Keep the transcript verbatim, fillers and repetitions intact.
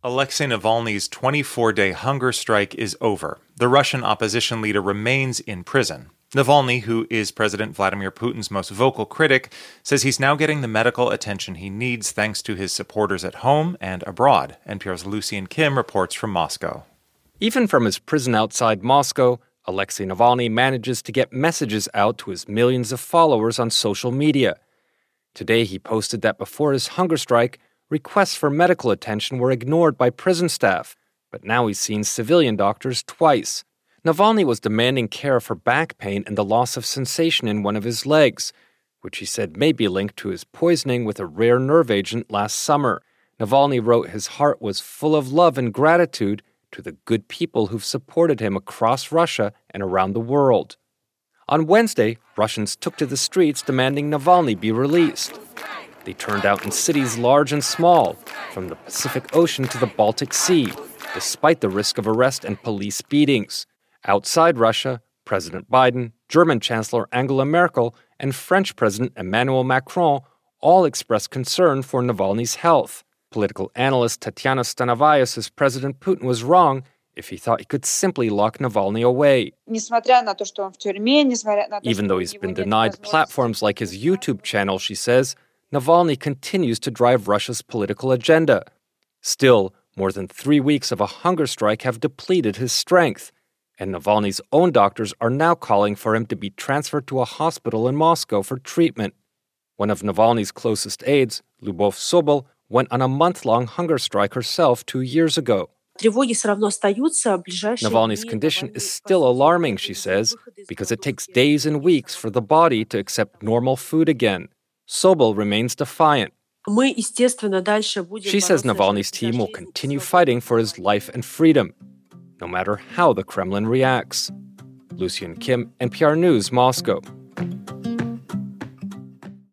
Alexei Navalny's twenty-four day hunger strike is over. The Russian opposition leader remains in prison. Navalny, who is President Vladimir Putin's most vocal critic, says he's now getting the medical attention he needs thanks to his supporters at home and abroad. N P R's Lucian Kim reports from Moscow. Even from his prison outside Moscow, Alexei Navalny manages to get messages out to his millions of followers on social media. Today he posted that before his hunger strike, requests for medical attention were ignored by prison staff, but now he's seen civilian doctors twice. Navalny was demanding care for back pain and the loss of sensation in one of his legs, which he said may be linked to his poisoning with a rare nerve agent last summer. Navalny wrote his heart was full of love and gratitude to the good people who've supported him across Russia and around the world. On Wednesday, Russians took to the streets demanding Navalny be released. They turned out in cities large and small, from the Pacific Ocean to the Baltic Sea, despite the risk of arrest and police beatings. Outside Russia, President Biden, German Chancellor Angela Merkel, and French President Emmanuel Macron all expressed concern for Navalny's health. Political analyst Tatiana Stanovaya says President Putin was wrong if he thought he could simply lock Navalny away. Even though he's been denied platforms like his YouTube channel, she says, Navalny continues to drive Russia's political agenda. Still, more than three weeks of a hunger strike have depleted his strength, and Navalny's own doctors are now calling for him to be transferred to a hospital in Moscow for treatment. One of Navalny's closest aides, Lyubov Sobol, went on a month-long hunger strike herself two years ago. Navalny's condition is still alarming, she says, because it takes days and weeks for the body to accept normal food again. Sobol remains defiant. She says Navalny's team will continue fighting for his life and freedom, no matter how the Kremlin reacts. Lucian Kim, N P R News, Moscow.